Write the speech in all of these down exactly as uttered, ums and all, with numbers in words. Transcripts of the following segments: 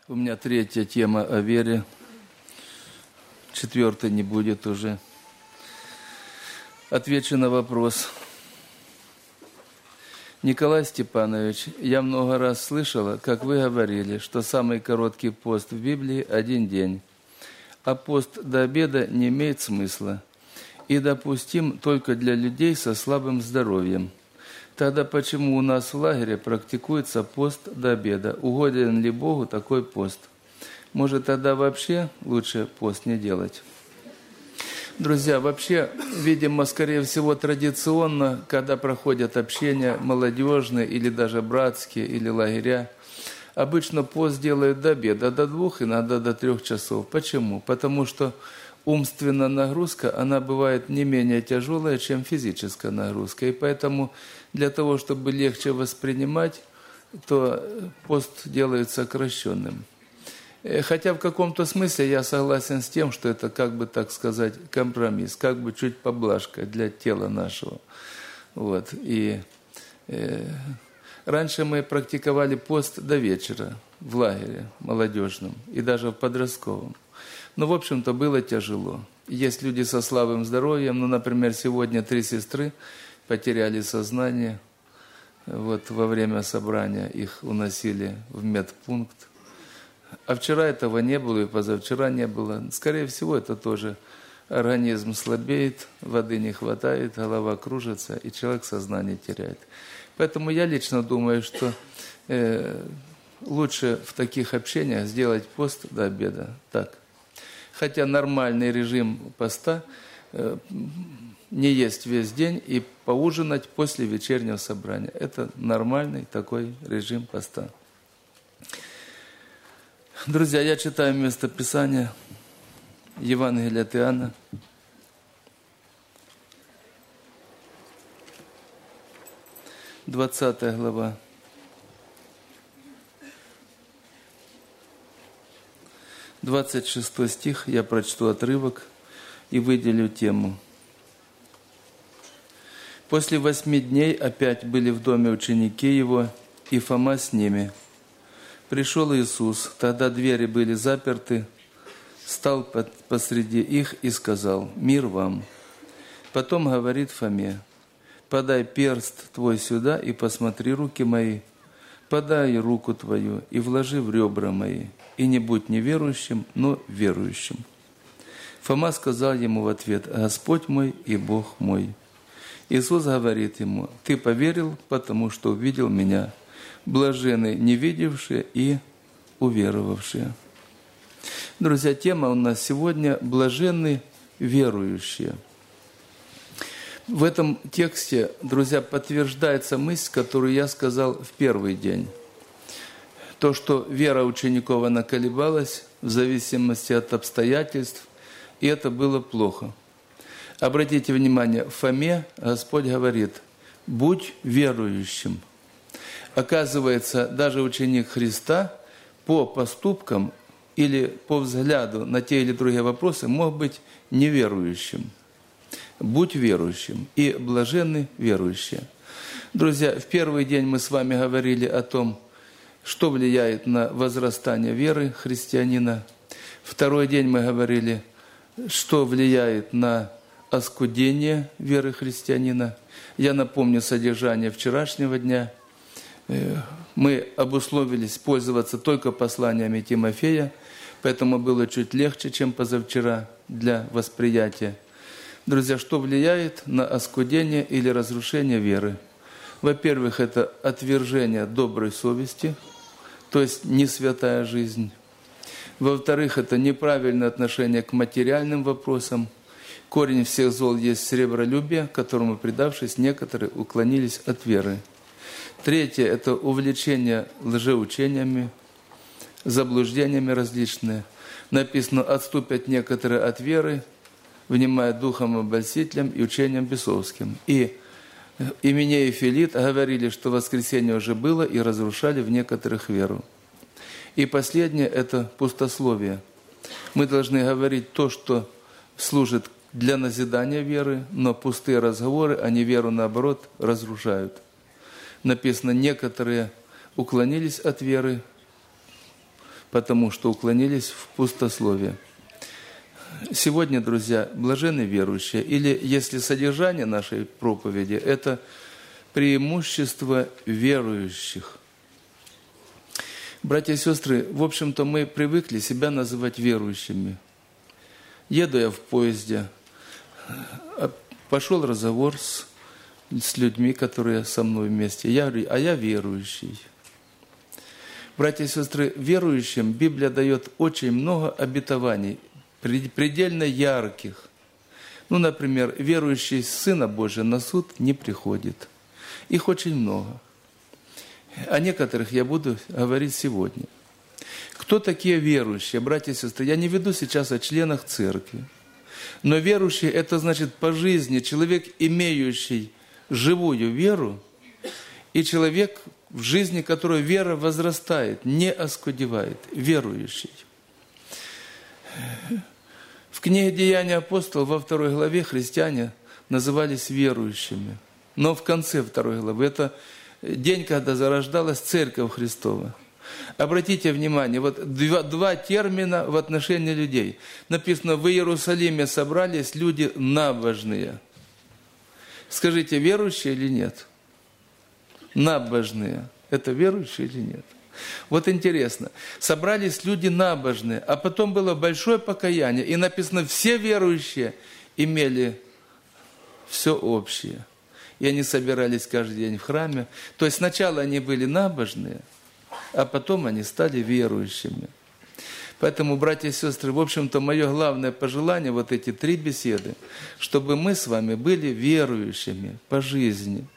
У меня третья тема о вере. Четвертой не будет уже. Отвечу на вопрос. Николай Степанович, я много раз слышала, как вы говорили, что самый короткий пост в Библии – один день. А пост до обеда не имеет смысла и допустим только для людей со слабым здоровьем. Тогда почему у нас в лагере практикуется пост до обеда? Угоден ли Богу такой пост? Может, тогда вообще лучше пост не делать? Друзья, вообще, видимо, скорее всего, традиционно, когда проходят общения молодежные или даже братские, или лагеря, обычно пост делают до обеда, до двух, иногда до трех часов. Почему? Потому что умственная нагрузка, она бывает не менее тяжелая, чем физическая нагрузка. И поэтому для того, чтобы легче воспринимать, то пост делают сокращенным. Хотя в каком-то смысле я согласен с тем, что это, как бы так сказать, компромисс, как бы чуть поблажка для тела нашего. Вот. И э, раньше мы практиковали пост до вечера в лагере молодежном и даже в подростковом. Но, в общем-то, было тяжело. Есть люди со слабым здоровьем, ну, например, сегодня три сестры потеряли сознание. Вот во время собрания их уносили в медпункт. А вчера этого не было, и позавчера не было. Скорее всего, это тоже организм слабеет, воды не хватает, голова кружится, и человек сознание теряет. Поэтому я лично думаю, что э, лучше в таких общениях сделать пост до обеда. Так. Хотя нормальный режим поста э, не есть весь день и поужинать после вечернего собрания. Это нормальный такой режим поста. Друзья, я читаю местописание Евангелия от Иоанна. двадцатая глава. двадцать шестой стих, я прочту отрывок и выделю тему. После восьми дней опять были в доме ученики его, и Фома с ними. Пришел Иисус, тогда двери были заперты, стал посреди их и сказал: «Мир вам». Потом говорит Фоме: «Подай перст твой сюда и посмотри руки мои, подай руку твою и вложи в ребра мои, и не будь неверующим, но верующим». Фома сказал ему в ответ: «Господь мой и Бог мой». Иисус говорит ему: «Ты поверил, потому что увидел меня. Блаженны невидевшие и уверовавшие». Друзья, тема у нас сегодня «Блаженны верующие». В этом тексте, друзья, подтверждается мысль, которую я сказал в первый день. То, что вера учеников, она колебалась в зависимости от обстоятельств, и это было плохо. Обратите внимание, в Фоме Господь говорит: «Будь верующим». Оказывается, даже ученик Христа по поступкам или по взгляду на те или другие вопросы мог быть неверующим. Будь верующим и блаженны верующие. Друзья, в первый день мы с вами говорили о том, что влияет на возрастание веры христианина. Второй день мы говорили, что влияет на оскудение веры христианина. Я напомню содержание вчерашнего дня. Мы обусловились пользоваться только посланиями Тимофея, поэтому было чуть легче, чем позавчера для восприятия. Друзья, что влияет на оскудение или разрушение веры? Во-первых, это отвержение доброй совести, то есть не святая жизнь. Во-вторых, это неправильное отношение к материальным вопросам. Корень всех зол есть сребролюбие, которому, предавшись, некоторые уклонились от веры. Третье – это увлечение лжеучениями, заблуждениями различные. Написано: «Отступят некоторые от веры, внимая духом обольстителям и учением бесовским». И Именей и Филит говорили, что воскресенье уже было, и разрушали в некоторых веру. И последнее – это пустословие. Мы должны говорить то, что служит для назидания веры, но пустые разговоры, они веру, наоборот, разрушают. Написано: некоторые уклонились от веры, потому что уклонились в пустословие. Сегодня, друзья, блаженны верующие, или если содержание нашей проповеди – это преимущество верующих. Братья и сестры, в общем-то, мы привыкли себя называть верующими. Еду я в поезде, пошел разговор с, с людьми, которые со мной вместе. Я говорю, а я верующий. Братья и сестры, верующим Библия дает очень много обетований, предельно ярких. Ну, например, верующий Сына Божия на суд не приходит. Их очень много. О некоторых я буду говорить сегодня. Кто такие верующие, братья и сестры? Я не веду сейчас о членах церкви. Но верующий – это значит по жизни человек, имеющий живую веру, и человек, в жизни которого вера возрастает, не оскудевает, верующий. В книге «Деяния апостолов» во второй главе христиане назывались верующими. Но в конце второй главы, это день, когда зарождалась Церковь Христова. Обратите внимание, вот два, два термина в отношении людей. Написано, в Иерусалиме собрались люди набожные. Скажите, верующие или нет? Набожные. Это верующие или нет? Вот интересно, собрались люди набожные, а потом было большое покаяние, и написано, все верующие имели все общее. И они собирались каждый день в храме. То есть сначала они были набожные, а потом они стали верующими. Поэтому, братья и сестры, в общем-то, мое главное пожелание, вот эти три беседы, чтобы мы с вами были верующими по жизни.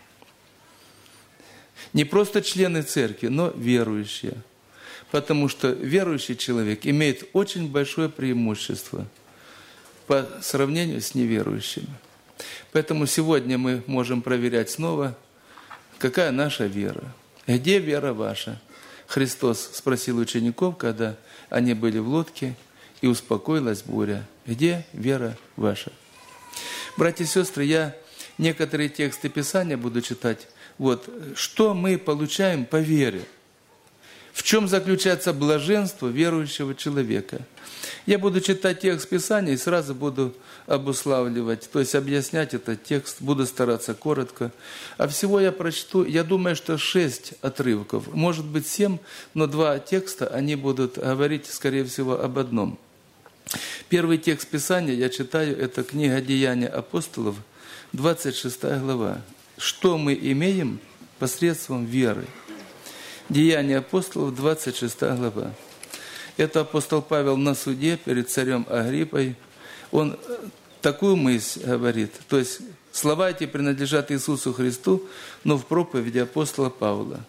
Не просто члены церкви, но верующие. Потому что верующий человек имеет очень большое преимущество по сравнению с неверующими. Поэтому сегодня мы можем проверять снова, какая наша вера. Где вера ваша? Христос спросил учеников, когда они были в лодке, и успокоилась буря. Где вера ваша? Братья и сестры, я некоторые тексты Писания буду читать. Вот, что мы получаем по вере? В чем заключается блаженство верующего человека? Я буду читать текст Писания и сразу буду обуславливать, то есть объяснять этот текст, буду стараться коротко. А всего я прочту, я думаю, что шесть отрывков, может быть семь, но два текста, они будут говорить, скорее всего, об одном. Первый текст Писания я читаю, это книга «Деяния апостолов», двадцать шестая глава. Что мы имеем посредством веры? Деяния апостолов, двадцать шестая глава. Это апостол Павел на суде перед царем Агриппой. Он такую мысль говорит. То есть слова эти принадлежат Иисусу Христу, но в проповеди апостола Павла.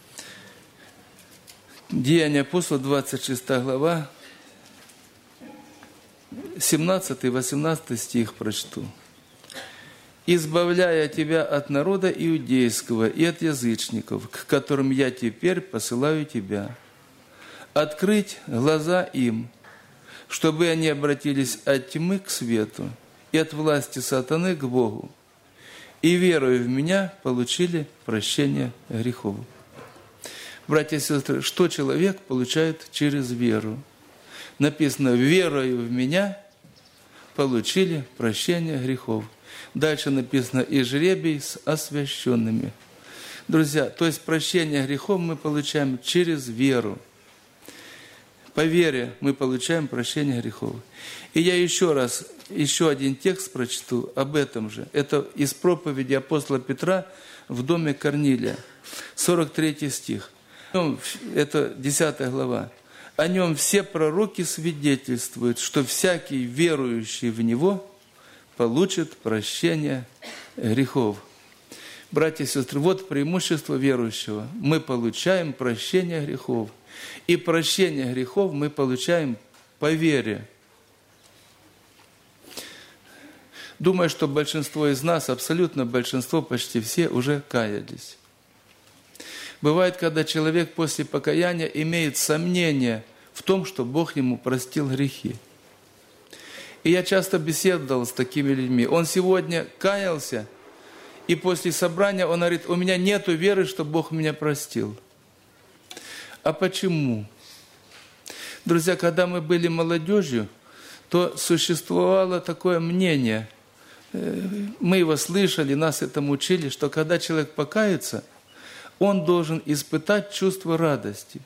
Деяния апостолов, двадцать шестая глава, семнадцатый-восемнадцатый стих прочту. «Избавляя тебя от народа иудейского и от язычников, к которым я теперь посылаю тебя, открыть глаза им, чтобы они обратились от тьмы к свету и от власти сатаны к Богу, и, веруя в меня, получили прощение грехов». Братья и сестры, что человек получает через веру? Написано, верою в меня получили прощение грехов. Дальше написано, и жребий с освященными. Друзья, то есть прощение грехов мы получаем через веру. По вере мы получаем прощение грехов. И я еще раз, еще один текст прочту об этом же. Это из проповеди апостола Петра в доме Корнилия, сорок третий стих. Это десятая глава. О нем все пророки свидетельствуют, что всякий верующий в него получит прощение грехов. Братья и сестры, вот преимущество верующего. Мы получаем прощение грехов. И прощение грехов мы получаем по вере. Думаю, что большинство из нас, абсолютно большинство, почти все уже каялись. Бывает, когда человек после покаяния имеет сомнение в том, что Бог ему простил грехи. И я часто беседовал с такими людьми. Он сегодня каялся, и после собрания он говорит, у меня нет веры, что Бог меня простил. А почему? Друзья, когда мы были молодежью, то существовало такое мнение, мы его слышали, нас этому учили, что когда человек покается, он должен испытать чувство радости.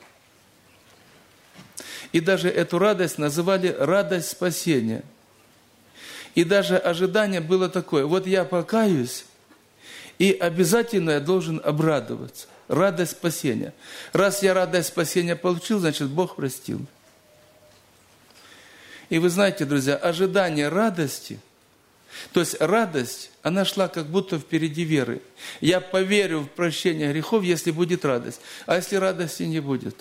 И даже эту радость называли радость спасения. И даже ожидание было такое: вот я покаюсь, и обязательно я должен обрадоваться. Радость спасения. Раз я радость спасения получил, значит, Бог простил. И вы знаете, друзья, ожидание радости, то есть радость, она шла как будто впереди веры. Я поверю в прощение грехов, если будет радость. А если радости не будет?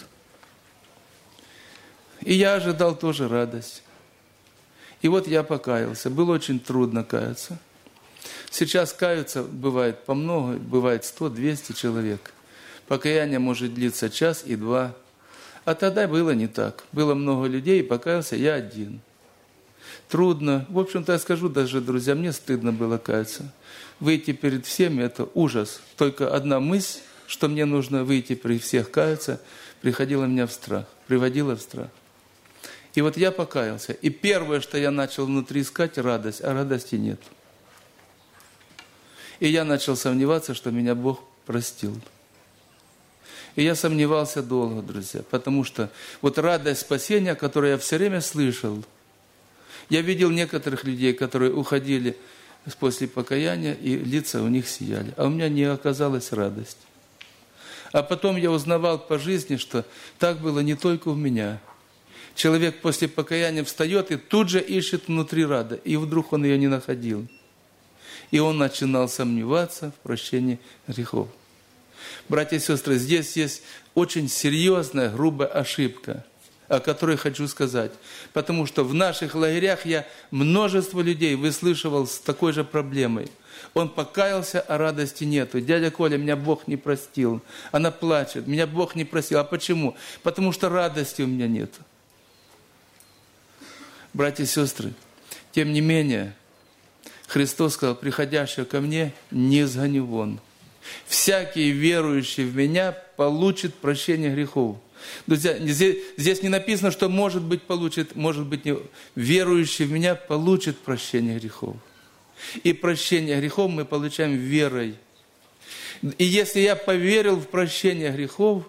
И я ожидал тоже радость. И вот я покаялся. Было очень трудно каяться. Сейчас каются бывает по много, бывает сто-двести человек. Покаяние может длиться час и два. А тогда было не так. Было много людей, и покаялся я один. Трудно. В общем-то, я скажу даже, друзья, мне стыдно было каяться. Выйти перед всеми – это ужас. Только одна мысль, что мне нужно выйти при всех каяться, приходила меня в страх, приводила в страх. И вот я покаялся. И первое, что я начал внутри искать – радость. А радости нет. И я начал сомневаться, что меня Бог простил. И я сомневался долго, друзья, потому что вот радость спасения, которую я все время слышал, я видел некоторых людей, которые уходили после покаяния, и лица у них сияли, а у меня не оказалось радости. А потом я узнавал по жизни, что так было не только у меня. Человек после покаяния встает и тут же ищет внутри радость, и вдруг он ее не находил. И он начинал сомневаться в прощении грехов. Братья и сестры, здесь есть очень серьезная, грубая ошибка, о которой хочу сказать. Потому что в наших лагерях я множество людей выслушивал с такой же проблемой. Он покаялся, а радости нету. Дядя Коля, меня Бог не простил. Она плачет, меня Бог не простил. А почему? Потому что радости у меня нет. Братья и сестры, тем не менее, Христос сказал: приходящего ко мне не изгоню вон. Всякий верующий в меня получит прощение грехов. Друзья, здесь, здесь не написано, что может быть получит, может быть не. Верующий в меня получит прощение грехов. И прощение грехов мы получаем верой. И если я поверил в прощение грехов,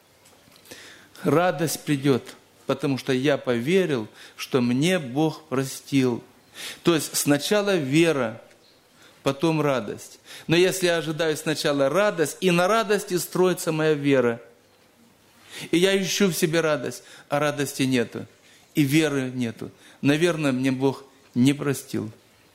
радость придет, потому что я поверил, что мне Бог простил. То есть сначала вера, потом радость. Но если я ожидаю сначала радость, и на радости строится моя вера, и я ищу в себе радость, а радости нету, и веры нету, наверное, мне Бог не простил.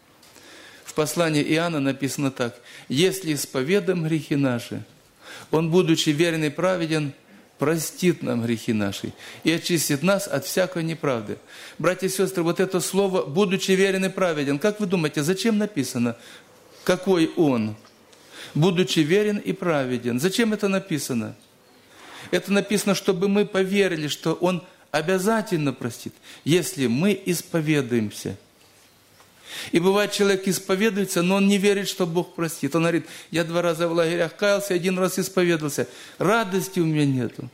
В послании Иоанна написано так: если исповедаем грехи наши, Он, будучи верен и праведен, простит нам грехи наши и очистит нас от всякой неправды. Братья и сестры, вот это слово «будучи верен и праведен», как вы думаете, зачем написано? Какой Он? Будучи верен и праведен. Зачем это написано? Это написано, чтобы мы поверили, что Он обязательно простит, если мы исповедуемся. И бывает, человек исповедуется, но он не верит, что Бог простит. Он говорит: я два раза в лагерях каялся, один раз исповедовался. Радости у меня нету.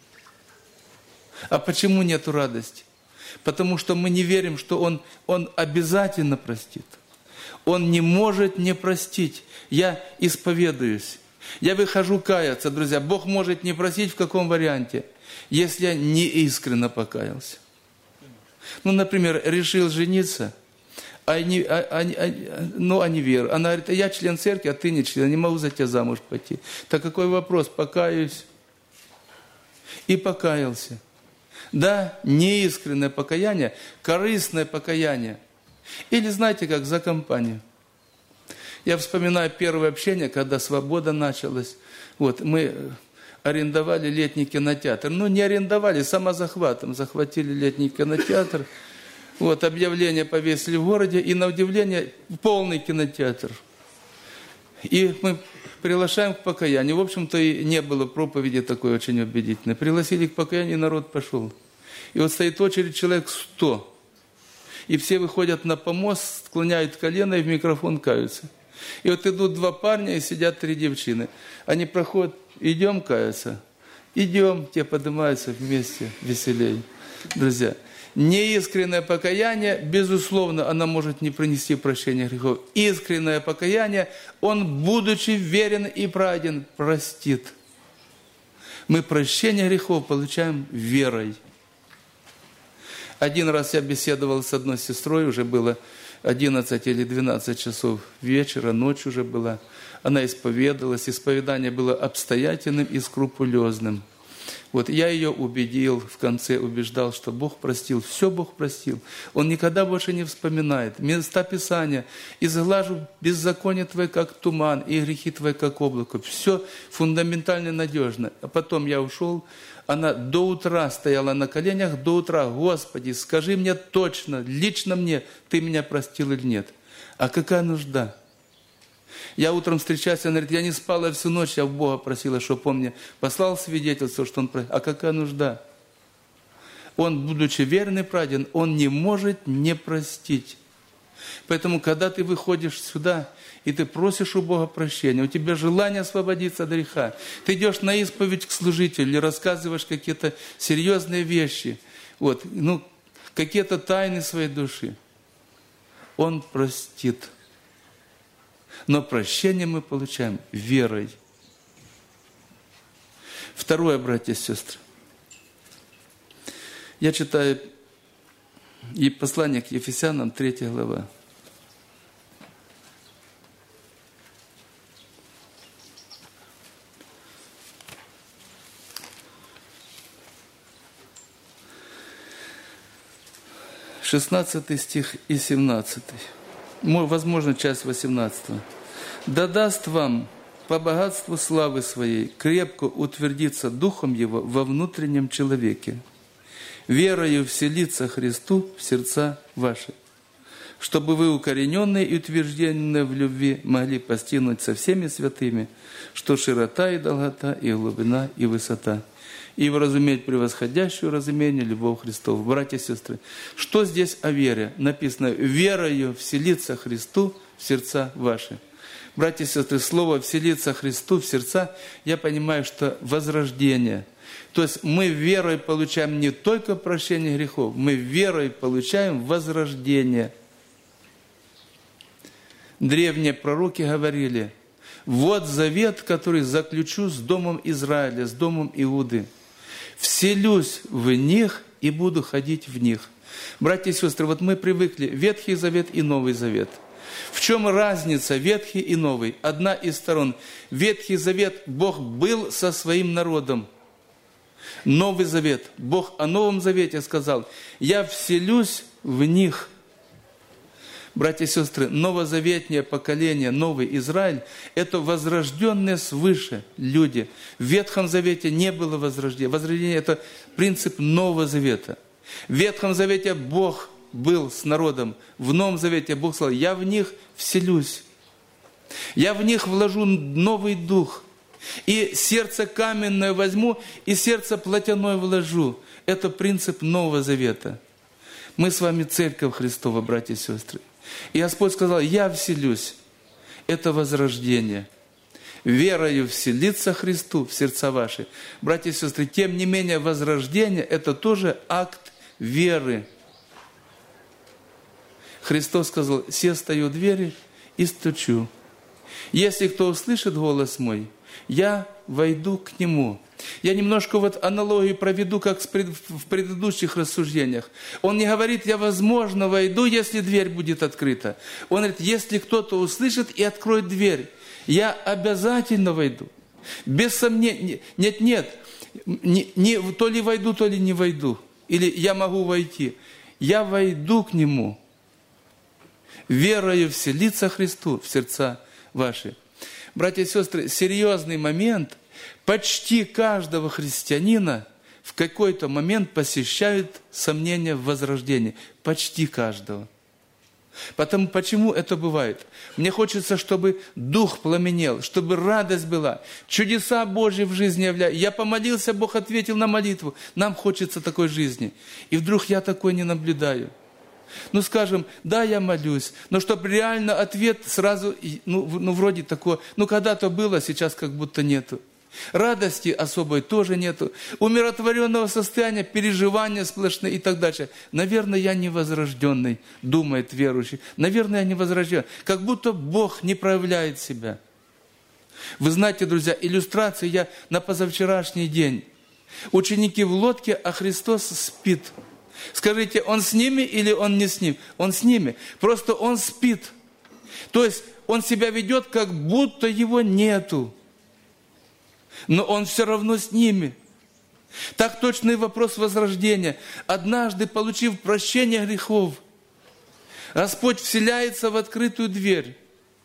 А почему нету радости? Потому что мы не верим, что Он, Он обязательно простит. Он не может не простить. Я исповедуюсь. Я выхожу каяться, друзья. Бог может не простить в каком варианте? Если я не искренне покаялся. Ну, например, решил жениться, а не, а, а, а, ну, а не верю. Она говорит: я член церкви, а ты не член, не могу за тебя замуж пойти. Так какой вопрос? Покаюсь. И покаялся. Да, неискреннее покаяние, корыстное покаяние. Или знаете, как за компанию. Я вспоминаю первое общение, когда свобода началась. Вот, мы арендовали летний кинотеатр. Ну, не арендовали, самозахватом. Захватили летний кинотеатр. Вот, объявление повесили в городе, и на удивление полный кинотеатр. И мы приглашаем к покаянию. В общем-то, и не было проповеди такой очень убедительной. Пригласили к покаянию, и народ пошел. И вот стоит очередь человек сто. И все выходят на помост, склоняют колено и в микрофон каются. И вот идут два парня, и сидят три девчины. Они проходят: идем каяться. Идем, те поднимаются вместе, веселей. Друзья, неискреннее покаяние, безусловно, оно может не принести прощения грехов. Искреннее покаяние, он, будучи верен и праведен, простит. Мы прощение грехов получаем верой. Один раз я беседовал с одной сестрой, уже было одиннадцать или двенадцать часов вечера, ночь уже была. Она исповедовалась, исповедание было обстоятельным и скрупулезным. Вот я ее убедил, в конце убеждал, что Бог простил, все Бог простил. Он никогда больше не вспоминает. Места Писания: «Изглажу беззаконие твое, как туман, и грехи твои, как облако». Все фундаментально надежно. А потом я ушел, она до утра стояла на коленях, до утра: «Господи, скажи мне точно, лично мне, ты меня простил или нет?» А какая нужда? Я утром встречаюсь, она говорит: я не спала всю ночь, я в Бога просила, чтобы он мне послал свидетельство, что он простил. А какая нужда? Он, будучи верен и праведен, он не может не простить. Поэтому, когда ты выходишь сюда, и ты просишь у Бога прощения, у тебя желание освободиться от греха, ты идешь на исповедь к служителю, или рассказываешь какие-то серьезные вещи, вот, ну, какие-то тайны своей души, Он простит. Но прощение мы получаем верой. Второе, братья и сестры. Я читаю и послание к Ефесянам, третья глава. шестнадцатый стих и семнадцатый. Возможно, часть восемнадцатого. «Да даст вам по богатству славы своей крепко утвердиться Духом Его во внутреннем человеке, верою вселиться Христу в сердца ваши, чтобы вы, укорененные и утвержденные в любви, могли постигнуть со всеми святыми, что широта и долгота, и глубина, и высота, и вразуметь превосходящую разумение любовь Христову». Братья и сестры, что здесь о вере? Написано: «Верою вселиться Христу в сердца ваши». Братья и сестры, слово «вселиться Христу в сердца», я понимаю, что возрождение. То есть мы верой получаем не только прощение грехов, мы верой получаем возрождение. Древние пророки говорили: «Вот завет, который заключу с домом Израиля, с домом Иуды. Вселюсь в них и буду ходить в них». Братья и сестры, вот мы привыкли Ветхий Завет и Новый Завет. В чем разница Ветхий и Новый? Одна из сторон. Ветхий Завет Бог был со своим народом. Новый Завет. Бог о Новом Завете сказал: «Я вселюсь в них». Братья и сестры, новозаветнее поколение, новый Израиль – это возрожденные свыше люди. В Ветхом Завете не было возрождения. Возрождение – это принцип Нового Завета. В Ветхом Завете Бог был с народом. В Новом Завете Бог сказал: «Я в них вселюсь. Я в них вложу новый дух. И сердце каменное возьму, и сердце плотяное вложу». Это принцип Нового Завета. Мы с вами церковь Христова, братья и сестры. И Господь сказал: «Я вселюсь». Это возрождение. Верою вселиться Христу в сердца ваши. Братья и сестры, тем не менее, возрождение – это тоже акт веры. Христос сказал: «Се стою у двери и стучу. Если кто услышит голос мой, я войду к нему». Я немножко вот аналогию проведу, как в предыдущих рассуждениях. Он не говорит: «Я, возможно, войду, если дверь будет открыта». Он говорит: «Если кто-то услышит и откроет дверь, я обязательно войду». Без сомнения. Нет, нет. Не, не, то ли войду, то ли не войду. Или я могу войти. Я войду к нему. Верою вселиться Христу в сердца ваши. Братья и сестры, серьезный момент. Почти каждого христианина в какой-то момент посещают сомнения в возрождении. Почти каждого. Потому, почему это бывает? Мне хочется, чтобы дух пламенел, чтобы радость была, чудеса Божьи в жизни являются. Я помолился, Бог ответил на молитву. Нам хочется такой жизни. И вдруг я такой не наблюдаю. Ну, скажем, да, я молюсь, но чтобы реально ответ сразу, ну, ну вроде такого, ну, когда-то было, сейчас как будто нету. Радости особой тоже нету. Умиротворенного состояния, переживания сплошные и так дальше. Наверное, я не возрожденный, думает верующий. Наверное, я не возрожденный. Как будто Бог не проявляет себя. Вы знаете, друзья, иллюстрации я на позавчерашний день. Ученики в лодке, а Христос спит. Скажите, Он с ними или Он не с ними? Он с ними. Просто Он спит. То есть Он себя ведет, как будто Его нету. Но Он все равно с ними. Так точно и вопрос возрождения. Однажды, получив прощение грехов, Господь вселяется в открытую дверь.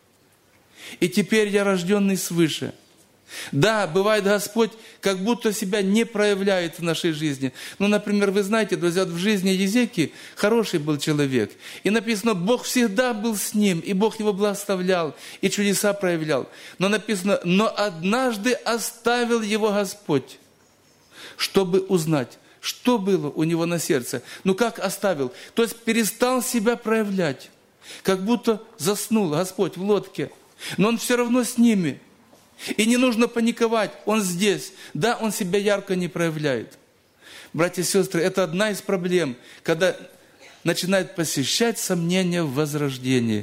И теперь я рожденный свыше. Да, бывает, Господь как будто себя не проявляет в нашей жизни. Ну, например, вы знаете, друзья, в жизни Езекии хороший был человек. И написано, Бог всегда был с ним, и Бог его благословлял, и чудеса проявлял. Но написано, но однажды оставил его Господь, чтобы узнать, что было у него на сердце. Ну, как оставил? То есть перестал себя проявлять, как будто заснул Господь в лодке. Но Он все равно с ними. И не нужно паниковать, Он здесь. Да, Он себя ярко не проявляет. Братья и сестры, это одна из проблем, когда начинает посещать сомнения в возрождении.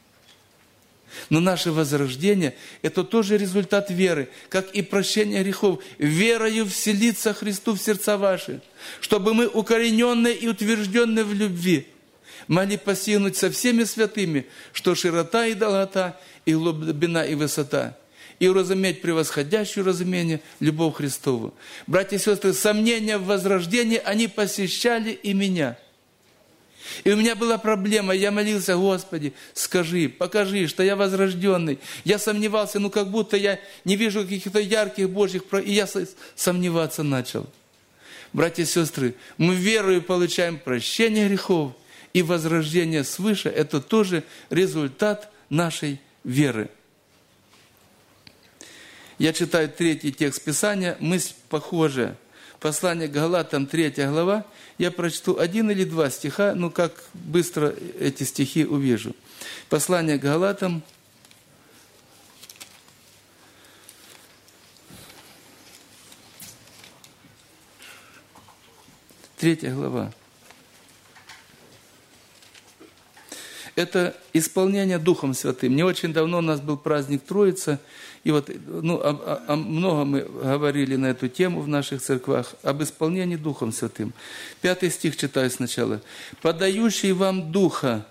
Но наше возрождение – это тоже результат веры, как и прощение грехов. Верою вселиться Христу в сердца ваши, чтобы мы, укорененные и утвержденные в любви, могли постигнуть со всеми святыми, что широта и долгота, и глубина и высота, и уразуметь превосходящую разумение любовь Христову. Братья и сестры, сомнения в возрождении, они посещали и меня. И у меня была проблема, я молился, Господи, скажи, покажи, что я возрожденный. Я сомневался, ну как будто я не вижу каких-то ярких Божьих, и я сомневаться начал. Братья и сестры, мы верою получаем прощение грехов, и возрождение свыше – это тоже результат нашей веры. Я читаю третий текст Писания, мысль похожая. Послание к Галатам, третья глава. Я прочту один или два стиха, ну как быстро эти стихи увижу. Послание к Галатам, третья глава. Это исполнение Духом Святым. Не очень давно у нас был праздник Троицы, и вот ну, о, о, много мы говорили на эту тему в наших церквах, об исполнении Духом Святым. Пятый стих читаю сначала. «Подающий вам Духа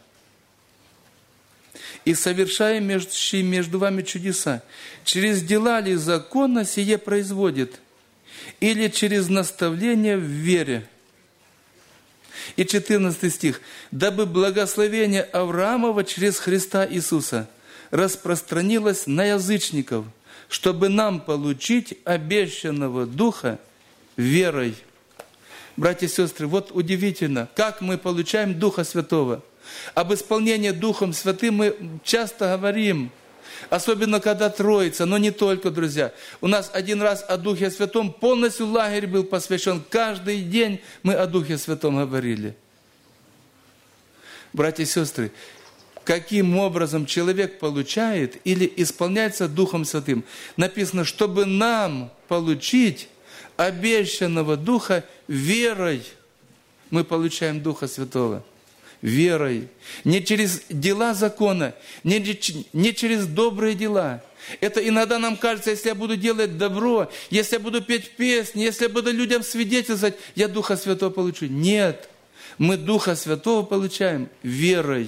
и совершающий между вами чудеса, через дела ли закона сие производит, или через наставление в вере?» И четырнадцатый стих. «Дабы благословение Авраамова через Христа Иисуса распространилось на язычников, чтобы нам получить обещанного Духа верой». Братья и сестры, вот удивительно, как мы получаем Духа Святого. Об исполнении Духом Святым мы часто говорим, особенно когда Троица, но не только, друзья. У нас один раз о Духе Святом полностью лагерь был посвящен. Каждый день мы о Духе Святом говорили. Братья и сестры, каким образом человек получает или исполняется Духом Святым? Написано, чтобы нам получить обещанного Духа верой. Мы получаем Духа Святого. Верой. Не через дела закона, не, не через добрые дела. Это иногда нам кажется, если я буду делать добро, если я буду петь песни, если я буду людям свидетельствовать, я Духа Святого получу. Нет. Мы Духа Святого получаем верой.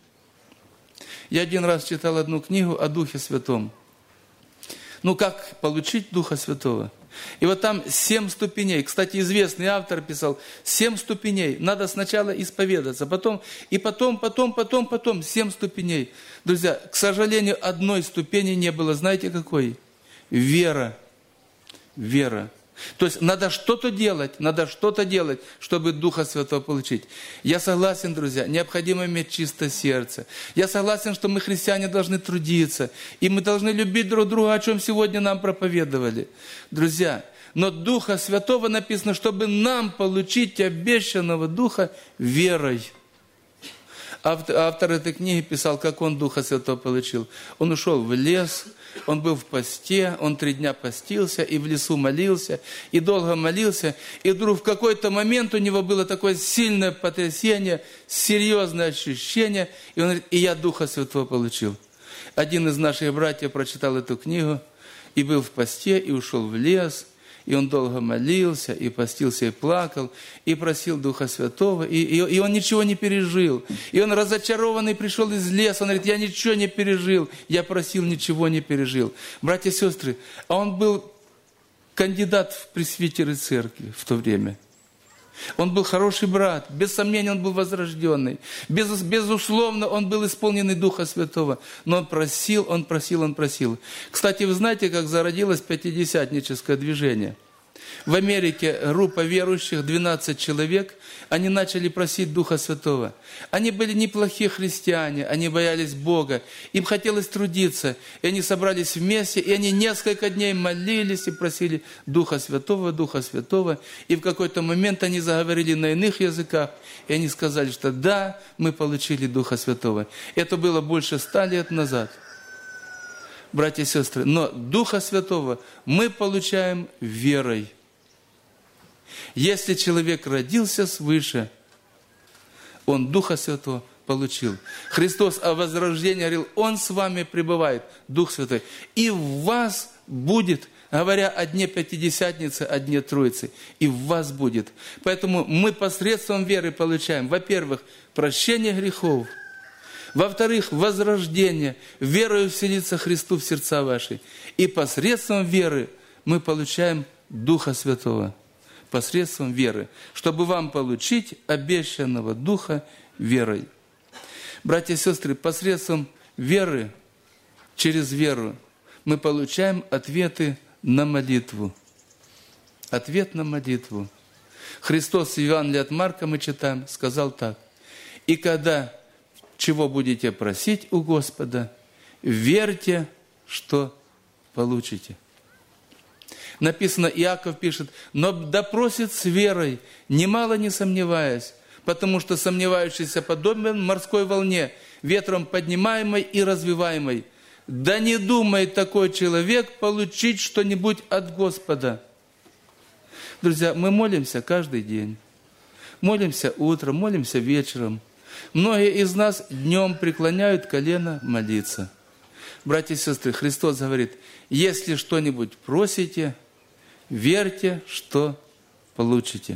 Я один раз читал одну книгу о Духе Святом. Ну, как получить Духа Святого? И вот там семь ступеней. Кстати, известный автор писал, семь ступеней. Надо сначала исповедаться, потом, и потом, потом, потом, потом, семь ступеней. Друзья, к сожалению, одной ступени не было. Знаете какой? Вера. Вера. То есть надо что-то делать, надо что-то делать, чтобы Духа Святого получить. Я согласен, друзья, необходимо иметь чистое сердце. Я согласен, что мы, христиане, должны трудиться. И мы должны любить друг друга, о чем сегодня нам проповедовали. Друзья, но Духа Святого написано, чтобы нам получить обещанного Духа верой. Автор, автор этой книги писал, как он Духа Святого получил. Он ушел в лес, он был в посте, он три дня постился и в лесу молился, и долго молился. И вдруг в какой-то момент у него было такое сильное потрясение, серьезное ощущение, и он говорит, и я Духа Святого получил. Один из наших братьев прочитал эту книгу, и был в посте, и ушел в лес, и он долго молился, и постился, и плакал, и просил Духа Святого, и, и, и он ничего не пережил. И он разочарованный пришел из леса, он говорит, я ничего не пережил, я просил, ничего не пережил. Братья и сестры, а он был кандидат в пресвитеры церкви в то время. Он был хороший брат, без сомнения он был возрожденный, без, безусловно он был исполненный Духа Святого, но он просил, он просил, он просил. Кстати, вы знаете, как зародилось пятидесятническое движение? В Америке группа верующих, двенадцать человек, они начали просить Духа Святого. Они были неплохие христиане, они боялись Бога, им хотелось трудиться. И они собрались вместе, и они несколько дней молились и просили Духа Святого, Духа Святого. И в какой-то момент они заговорили на иных языках, и они сказали, что да, мы получили Духа Святого. Это было больше ста лет назад. Братья и сестры, но Духа Святого мы получаем верой. Если человек родился свыше, он Духа Святого получил. Христос о возрождении говорил, Он с вами пребывает, Дух Святой. И в вас будет, говоря о дне Пятидесятницы, о дне Троицы, и в вас будет. Поэтому мы посредством веры получаем, во-первых, прощение грехов, во-вторых, возрождение, верою вселиться Христу в сердца ваши. И посредством веры мы получаем Духа Святого. Посредством веры, чтобы вам получить обещанного Духа верой. Братья и сестры, посредством веры, через веру, мы получаем ответы на молитву. Ответ на молитву. Христос в Евангелии от Марка мы читаем, сказал так. И когда чего будете просить у Господа, верьте, что получите. Написано, Иаков пишет, но допросит с верой, немало не сомневаясь, потому что сомневающийся подобен морской волне, ветром поднимаемой и развиваемой. Да не думает такой человек получить что-нибудь от Господа. Друзья, мы молимся каждый день. Молимся утром, молимся вечером. Многие из нас днем преклоняют колено молиться. Братья и сестры, Христос говорит, если что-нибудь просите, верьте, что получите.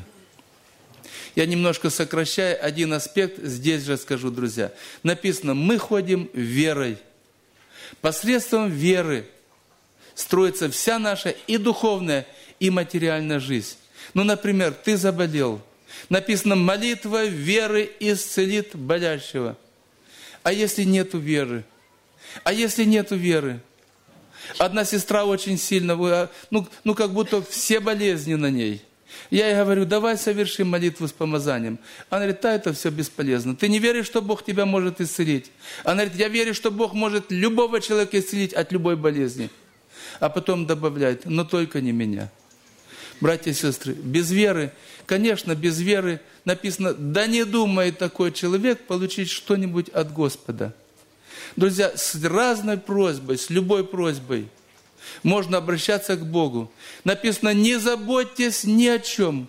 Я немножко сокращаю один аспект, здесь же скажу, друзья. Написано, мы ходим верой. Посредством веры строится вся наша и духовная, и материальная жизнь. Ну, например, ты заболел. Написано, молитва веры исцелит болящего. А если нету веры? А если нету веры? Одна сестра очень сильно, ну, ну как будто все болезни на ней. Я ей говорю, давай совершим молитву с помазанием. Она говорит, да, это все бесполезно. Ты не веришь, что Бог тебя может исцелить? Она говорит, я верю, что Бог может любого человека исцелить от любой болезни. А потом добавляет, но только не меня. Братья и сестры, без веры, конечно, без веры написано, да не думает такой человек получить что-нибудь от Господа. Друзья, с разной просьбой, с любой просьбой можно обращаться к Богу. Написано, не заботьтесь ни о чем.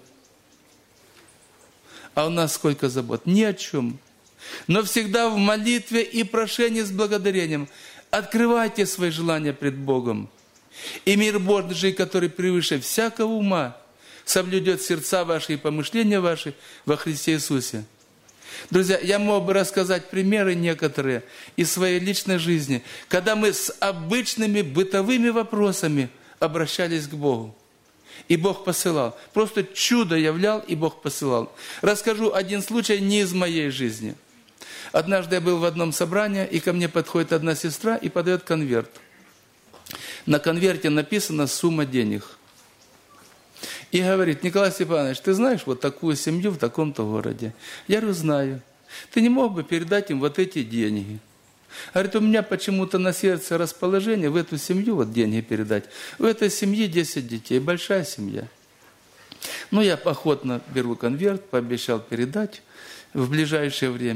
А у нас сколько забот? Ни о чем. Но всегда в молитве и прошении с благодарением открывайте свои желания пред Богом. И мир Божий, который превыше всякого ума, соблюдет сердца ваши и помышления ваши во Христе Иисусе. Друзья, я мог бы рассказать примеры некоторые из своей личной жизни, когда мы с обычными бытовыми вопросами обращались к Богу. И Бог посылал. Просто чудо являл, и Бог посылал. Расскажу один случай не из моей жизни. Однажды я был в одном собрании, и ко мне подходит одна сестра и подает конверт. На конверте написана сумма денег. И говорит, Николай Степанович, ты знаешь вот такую семью в таком-то городе? Я говорю, знаю. Ты не мог бы передать им вот эти деньги? Говорит, у меня почему-то на сердце расположение в эту семью вот деньги передать. В этой семье десять детей, большая семья. Ну, я охотно беру конверт, пообещал передать в ближайшее время.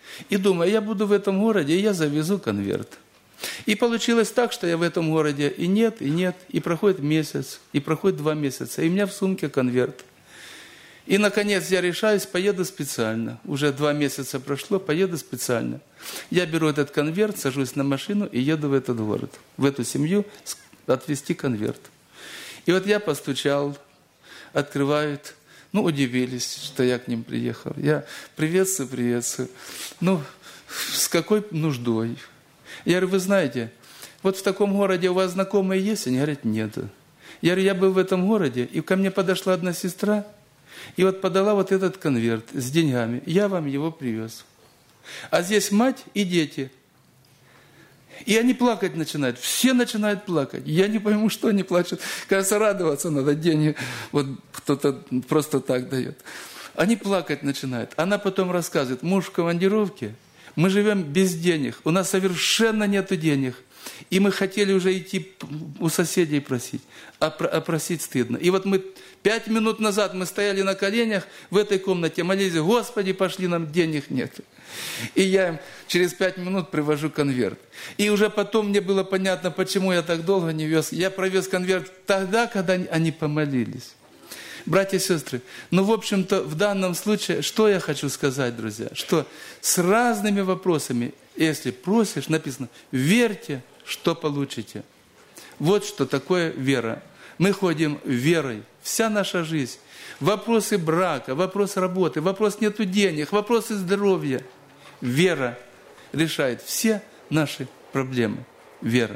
И думаю, я буду в этом городе, и я завезу конверт. И получилось так, что я в этом городе и нет, и нет, и проходит месяц, и проходит два месяца, и у меня в сумке конверт. И, наконец, я решаюсь, поеду специально. Уже два месяца прошло, поеду специально. Я беру этот конверт, сажусь на машину и еду в этот город, в эту семью отвезти конверт. И вот я постучал, открывают, ну, удивились, что я к ним приехал. Я приветствую, приветствую. Ну, с какой нуждой? Я говорю, вы знаете, вот в таком городе у вас знакомые есть? Они говорят, нет. Я говорю, я был в этом городе, и ко мне подошла одна сестра, и вот подала вот этот конверт с деньгами. Я вам его привез. А здесь мать и дети. И они плакать начинают. Все начинают плакать. Я не пойму, что они плачут. Кажется, радоваться надо. Деньги вот кто-то просто так дает. Они плакать начинают. Она потом рассказывает. Муж в командировке. Мы живем без денег. У нас совершенно нет денег. И мы хотели уже идти у соседей просить. А, а просить стыдно. И вот мы пять минут назад мы стояли на коленях в этой комнате, молились, Господи, пошли, нам денег нет. И я им через пять минут привожу конверт. И уже потом мне было понятно, почему я так долго не вез. Я провез конверт тогда, когда они помолились. Братья и сестры, ну, в общем-то, в данном случае, что я хочу сказать, друзья, что с разными вопросами, если просишь, написано, верьте, что получите. Вот что такое вера. Мы ходим верой. Вся наша жизнь. Вопросы брака, вопрос работы, вопрос нету денег, вопросы здоровья. Вера решает все наши проблемы. Вера.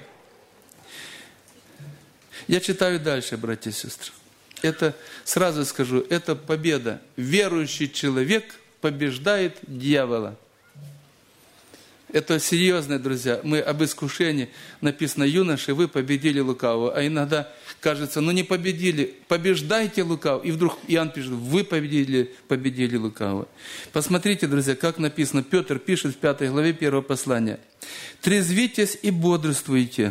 Я читаю дальше, братья и сестры. Это, сразу скажу, это победа. Верующий человек побеждает дьявола. Это серьезно, друзья. Мы об искушении написано, юноши, вы победили лукавого. А иногда кажется, ну не победили, побеждайте лукавого. И вдруг Иоанн пишет, вы победили, победили лукавого. Посмотрите, друзья, как написано. Петр пишет в пятой главе первого послания. Трезвитесь и бодрствуйте.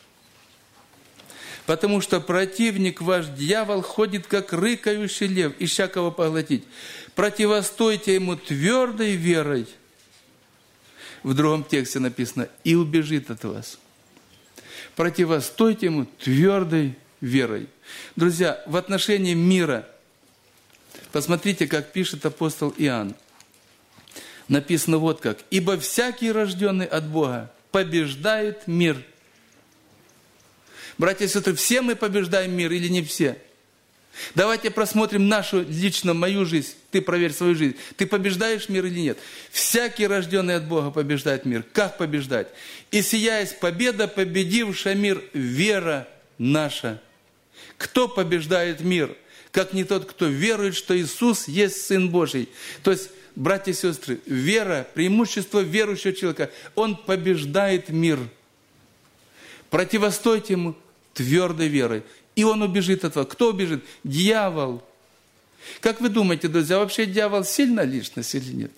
Потому что противник ваш дьявол ходит, как рыкающий лев, ища кого поглотить. Противостойте ему твердой верой. В другом тексте написано, и убежит от вас. Противостойте ему твердой верой. Друзья, в отношении мира, посмотрите, как пишет апостол Иоанн. Написано вот как. Ибо всякий, рожденный от Бога, побеждает мир. Братья и сестры, все мы побеждаем мир или не все? Давайте просмотрим нашу, лично мою жизнь. Ты проверь свою жизнь. Ты побеждаешь мир или нет? Всякий, рожденный от Бога, побеждает мир. Как побеждать? И сия есть победа, победившая мир, вера наша. Кто побеждает мир? Как не тот, кто верует, что Иисус есть Сын Божий. То есть, братья и сестры, вера, преимущество верующего человека, он побеждает мир. Противостойте ему твердой верой. И он убежит от вас. Кто убежит? Дьявол. Как вы думаете, друзья, вообще дьявол сильная личность или нет?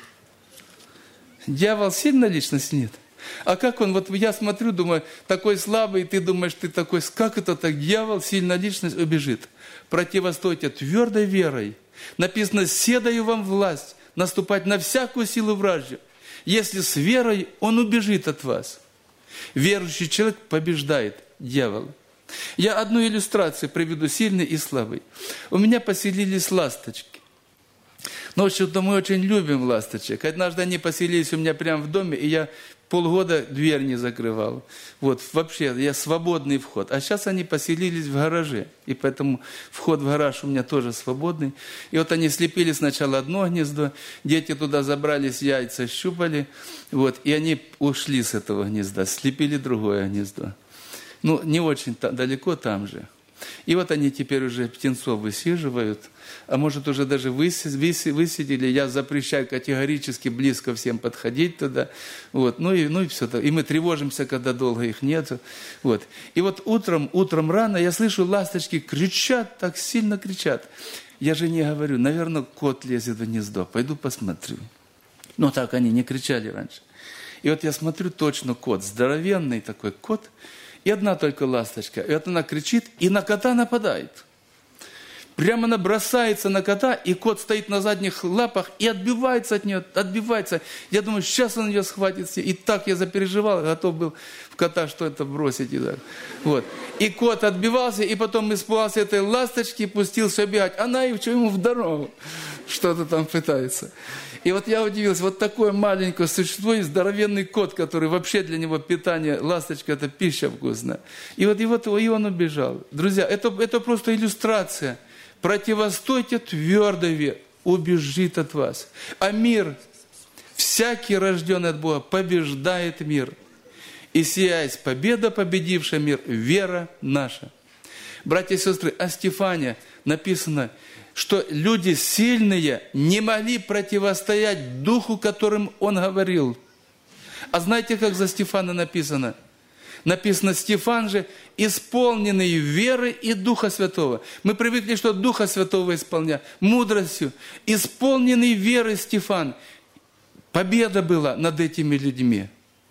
Дьявол сильная личность или нет? А как он, вот я смотрю, думаю, такой слабый, и ты думаешь, ты такой, как это так? Дьявол, сильная личность, убежит. Противостойте твердой верой. Написано, седаю вам власть, наступать на всякую силу вражью. Если с верой, он убежит от вас. Верующий человек побеждает дьявола. Я одну иллюстрацию приведу, сильный и слабый. У меня поселились ласточки. Ну, в общем-то, мы очень любим ласточек. Однажды они поселились у меня прямо в доме, и я полгода дверь не закрывал. Вот, вообще, я свободный вход. А сейчас они поселились в гараже, и поэтому вход в гараж у меня тоже свободный. И вот они слепили сначала одно гнездо, дети туда забрались, яйца щупали, вот, и они ушли с этого гнезда, слепили другое гнездо. Ну, не очень далеко там же. И вот они теперь уже птенцов высиживают, а может уже даже высидели. Я запрещаю категорически близко всем подходить туда. Вот. Ну, и, ну и все. И мы тревожимся, когда долго их нет. Вот. И вот утром, утром рано я слышу, ласточки кричат, так сильно кричат. Я же не говорю, наверное, кот лезет в гнездо, пойду посмотрю. Но так они не кричали раньше. И вот я смотрю, точно кот, здоровенный такой кот. И одна только ласточка. И вот она кричит, и на кота нападает. Прямо она бросается на кота, и кот стоит на задних лапах и отбивается от нее, отбивается. Я думаю, сейчас он ее схватит. И так я запереживал, готов был в кота что-то бросить. И, так. Вот. И кот отбивался, и потом испугался этой ласточки и пустился бегать. Она ему в дорогу что-то там пытается. И вот я удивился, вот такое маленькое существо и здоровенный кот, который вообще для него питание, ласточка – это пища вкусная. И вот его, и он убежал. Друзья, это, это просто иллюстрация. Противостойте твердой вере, убежит от вас. А мир, всякий рожденный от Бога, побеждает мир. И сия есть победа, победившая мир, вера наша. Братья и сестры, о Стефане написано, что люди сильные не могли противостоять духу, которым он говорил. А знаете, как за Стефана написано? Написано, Стефан же исполненный веры и Духа Святого. Мы привыкли, что Духа Святого исполнял, мудростью. Исполненный веры Стефан. Победа была над этими людьми.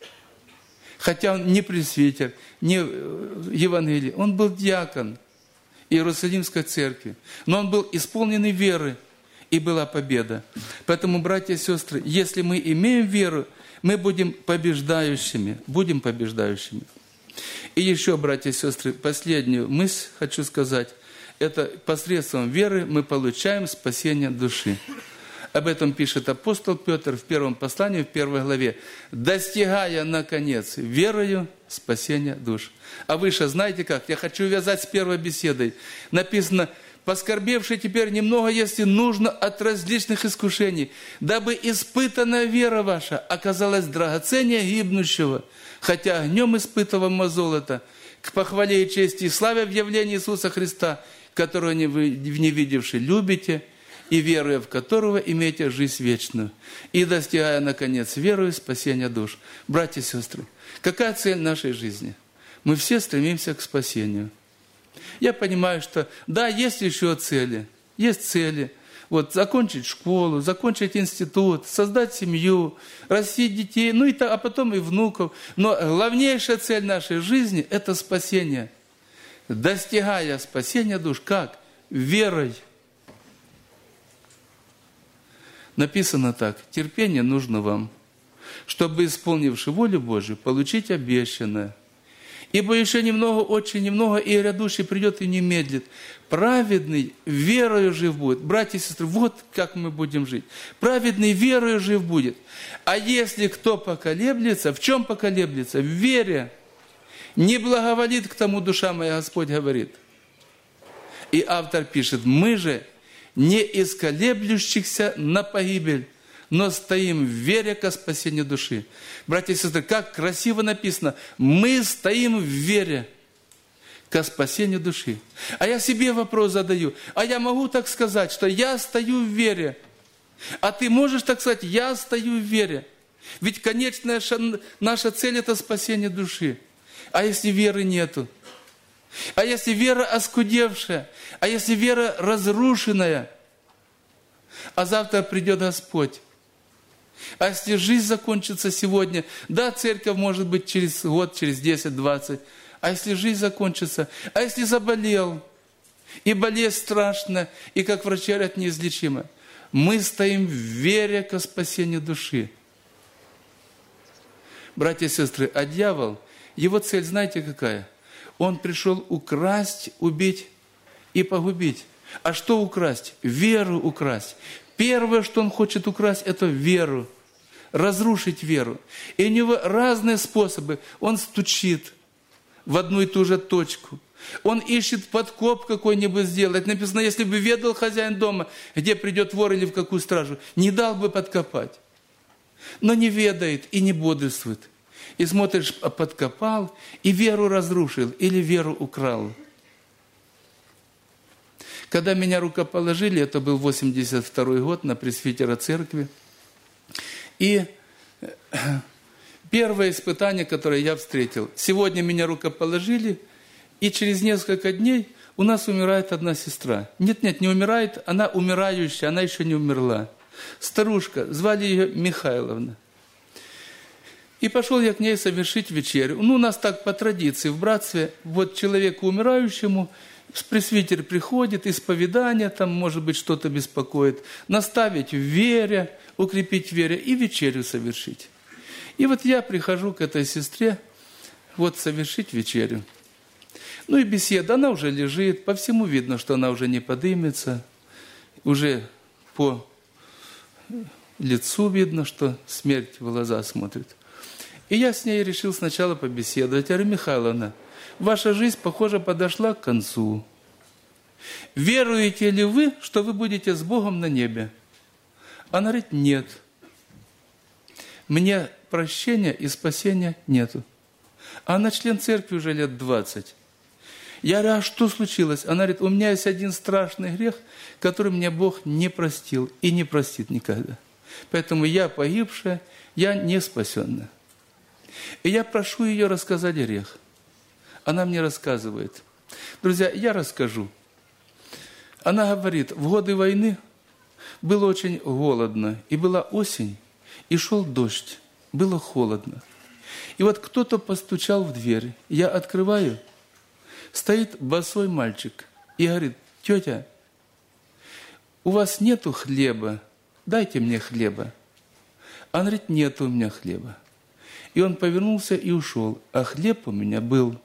Хотя он не пресвитер, не евангелий, он был диакон Иерусалимской церкви. Но он был исполненный веры, и была победа. Поэтому, братья и сестры, если мы имеем веру, мы будем побеждающими, будем побеждающими. И еще, братья и сестры, последнюю мысль хочу сказать. Это посредством веры мы получаем спасение души. Об этом пишет апостол Петр в первом послании, в первой главе. «Достигая, наконец, верою спасения душ». А выше, знаете как? Я хочу вязать с первой беседой. Написано, «Поскорбевший теперь немного, если нужно, от различных искушений, дабы испытанная вера ваша оказалась драгоценнее гибнущего, хотя огнем испытываемого золота, к похвале и чести и славе в явлении Иисуса Христа, которого вы, не видевши, любите, и веруя в которого имеете жизнь вечную, и достигая, наконец, верою спасения душ». Братья и сестры, какая цель нашей жизни? Мы все стремимся к спасению. Я понимаю, что да, есть еще цели. Есть цели. Вот, закончить школу, закончить институт, создать семью, растить детей, ну и так, а потом и внуков. Но главнейшая цель нашей жизни – это спасение. Достигая спасения душ, как? Верой. Написано так: терпение нужно вам, чтобы, исполнивши волю Божию, получить обещанное. Ибо еще немного, очень немного, и грядущий придет и не медлит. Праведный верою жив будет. Братья и сестры, вот как мы будем жить. Праведный верою жив будет. А если кто поколеблется, в чем поколеблется? В вере. Не благоволит к тому душа моя, Господь говорит. И автор пишет, мы же не из колеблющихся на погибель, но стоим в вере ко спасению души. Братья и сестры, как красиво написано, мы стоим в вере ко спасению души. А я себе вопрос задаю, а я могу так сказать, что я стою в вере, а ты можешь так сказать, я стою в вере. Ведь конечная наша цель – это спасение души. А если веры нету? А если вера оскудевшая? А если вера разрушенная? А завтра придет Господь. А если жизнь закончится сегодня? Да, церковь может быть через год, через десять, двадцать. А если жизнь закончится? А если заболел? И болезнь страшная, и, как врачи говорят, неизлечима. Мы стоим в вере ко спасению души. Братья и сестры, а дьявол, его цель знаете какая? Он пришел украсть, убить и погубить. А что украсть? Веру украсть. Первое, что он хочет украсть, это веру. Разрушить веру. И у него разные способы. Он стучит в одну и ту же точку. Он ищет подкоп какой-нибудь сделать. Написано, если бы ведал хозяин дома, где придет вор или в какую стражу, не дал бы подкопать. Но не ведает и не бодрствует. И смотришь, подкопал, и веру разрушил, или веру украл. Когда меня рукоположили, это был восемьдесят второй год, на пресвитера церкви. И первое испытание, которое я встретил. Сегодня меня рукоположили, и через несколько дней у нас умирает одна сестра. Нет-нет, не умирает, она умирающая, она еще не умерла. Старушка, звали ее Михайловна. И пошел я к ней совершить вечерю. Ну, у нас так по традиции в братстве, вот человеку умирающему Пресвитер приходит, исповедание, там, может быть, что-то беспокоит, наставить в вере, укрепить в вере и вечерю совершить. И вот я прихожу к этой сестре, вот совершить вечерю. Ну и беседа, она уже лежит, по всему видно, что она уже не подымется, уже по лицу видно, что смерть в глаза смотрит. И я с ней решил сначала побеседовать. Я говорю: Михайловна, ваша жизнь, похоже, подошла к концу. Веруете ли вы, что вы будете с Богом на небе? Она говорит: нет. Мне прощения и спасения нету. Она член церкви уже лет двадцать. Я говорю: а что случилось? Она говорит: у меня есть один страшный грех, который мне Бог не простил и не простит никогда. Поэтому я погибшая, я не спасенная. И я прошу ее рассказать грех. Она мне рассказывает. Друзья, я расскажу. Она говорит: в годы войны было очень голодно, и была осень, и шел дождь, было холодно. И вот кто-то постучал в дверь, я открываю, стоит босой мальчик и говорит: тетя, у вас нету хлеба, дайте мне хлеба. Она говорит: нет у меня хлеба. И он повернулся и ушел, а хлеб у меня был.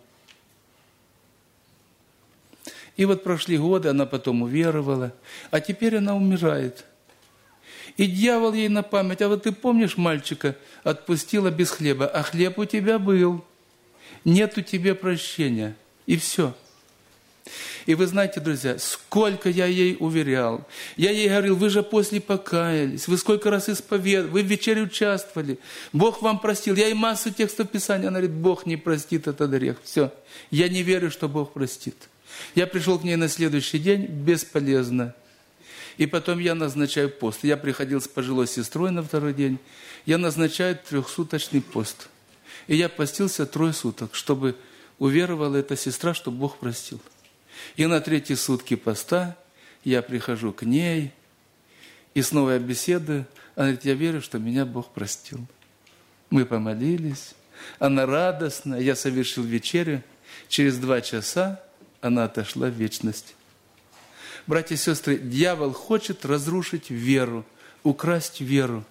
И вот прошли годы, она потом уверовала, а теперь она умирает. И дьявол ей на память: а вот ты помнишь мальчика, отпустила без хлеба, а хлеб у тебя был, нет у тебя прощения. И все. И вы знаете, друзья, сколько я ей уверял. Я ей говорил: вы же после покаялись, вы сколько раз исповедовали, вы в вечере участвовали, Бог вам простил. Я ей массу текстов Писания, она говорит: Бог не простит этот грех. Все, я не верю, что Бог простит. Я пришел к ней на следующий день, бесполезно. И потом я назначаю пост. Я приходил с пожилой сестрой на второй день, я назначаю трехсуточный пост. И я постился трое суток, чтобы уверовала эта сестра, что Бог простил. И на третьи сутки поста я прихожу к ней, и снова я беседую. Она говорит: я верю, что меня Бог простил. Мы помолились, она радостна, я совершил вечерю. Через два часа она отошла в вечность. Братья и сестры, дьявол хочет разрушить веру, украсть веру.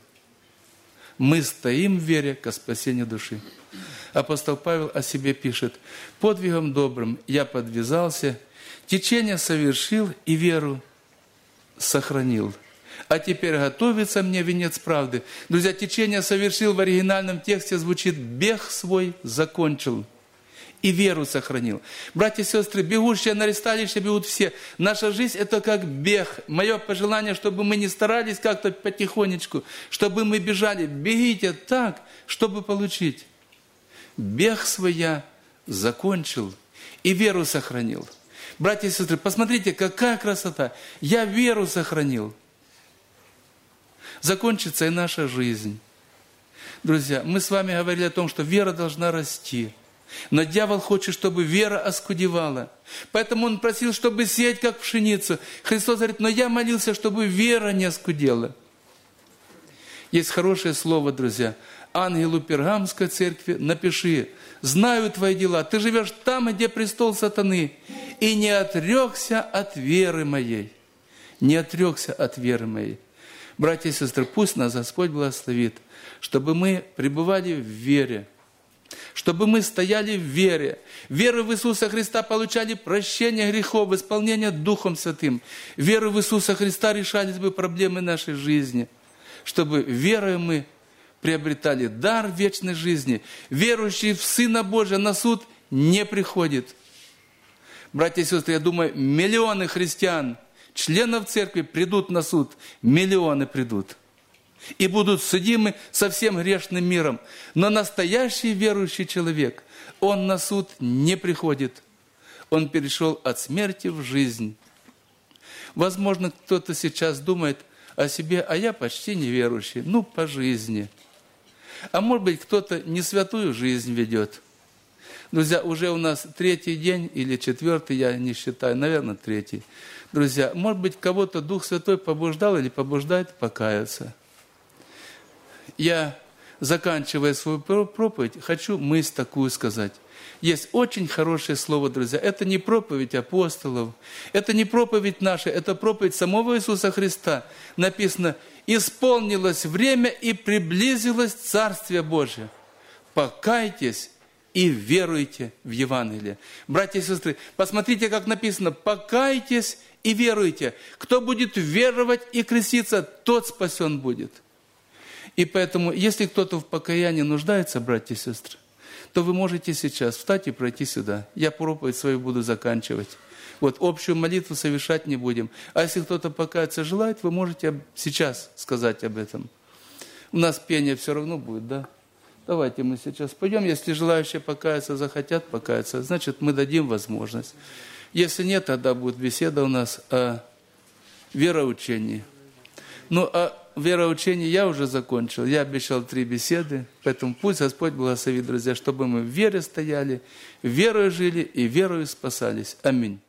Мы стоим в вере ко спасению души. Апостол Павел о себе пишет: подвигом добрым я подвязался, течение совершил и веру сохранил. А теперь готовится мне венец правды. Друзья, течение совершил в оригинальном тексте звучит: бег свой закончил и веру сохранил. Братья и сестры, бегущие на ресталище бегут все. Наша жизнь – это как бег. Мое пожелание, чтобы мы не старались как-то потихонечку, чтобы мы бежали. Бегите так, чтобы получить. Бег свой я закончил и веру сохранил. Братья и сестры, посмотрите, какая красота. Я веру сохранил. Закончится и наша жизнь. Друзья, мы с вами говорили о том, что вера должна расти. Но дьявол хочет, чтобы вера оскудевала. Поэтому он просил, чтобы сеять, как пшеницу. Христос говорит: но я молился, чтобы вера не оскудела. Есть хорошее слово, друзья. Ангелу Пергамской церкви напиши: знаю твои дела, ты живешь там, где престол сатаны, и не отрекся от веры моей. Не отрекся от веры моей. Братья и сестры, пусть нас Господь благословит, чтобы мы пребывали в вере, чтобы мы стояли в вере. Веру в Иисуса Христа получали прощение грехов, исполнение Духом Святым. Веру в Иисуса Христа решались бы проблемы нашей жизни. Чтобы верой мы приобретали дар вечной жизни. Верующий в Сына Божия на суд не приходит. Братья и сестры, я думаю, миллионы христиан, членов церкви придут на суд. Миллионы придут. И будут судимы со всем грешным миром. Но настоящий верующий человек, он на суд не приходит. Он перешел от смерти в жизнь. Возможно, кто-то сейчас думает о себе: а я почти неверующий, ну, по жизни. А может быть, кто-то не святую жизнь ведет. Друзья, уже у нас третий день или четвертый, я не считаю, наверное, третий. Друзья, может быть, кого-то Дух Святой побуждал или побуждает покаяться. Я, заканчивая свою проповедь, хочу мысль такую сказать. есть очень хорошее слово, друзья. Это не проповедь апостолов, это не проповедь наша, это проповедь самого Иисуса Христа. Написано: «Исполнилось время и приблизилось Царствие Божие. Покайтесь и веруйте в Евангелие». Братья и сестры, посмотрите, как написано: «Покайтесь и веруйте». Кто будет веровать и креститься, тот спасен будет. И поэтому, если кто-то в покаянии нуждается, братья и сестры, то вы можете сейчас встать и пройти сюда. Я проповедь свою буду заканчивать. Вот общую молитву совершать не будем. А если кто-то покаяться желает, вы можете сейчас сказать об этом. У нас пение все равно будет, да? Давайте мы сейчас пойдем. Если желающие покаяться захотят покаяться, значит, мы дадим возможность. Если нет, тогда будет беседа у нас о вероучении. Ну, а вероучение я уже закончил. Я обещал три беседы. Поэтому пусть Господь благословит, друзья, чтобы мы в вере стояли, верою жили и верою спасались. Аминь.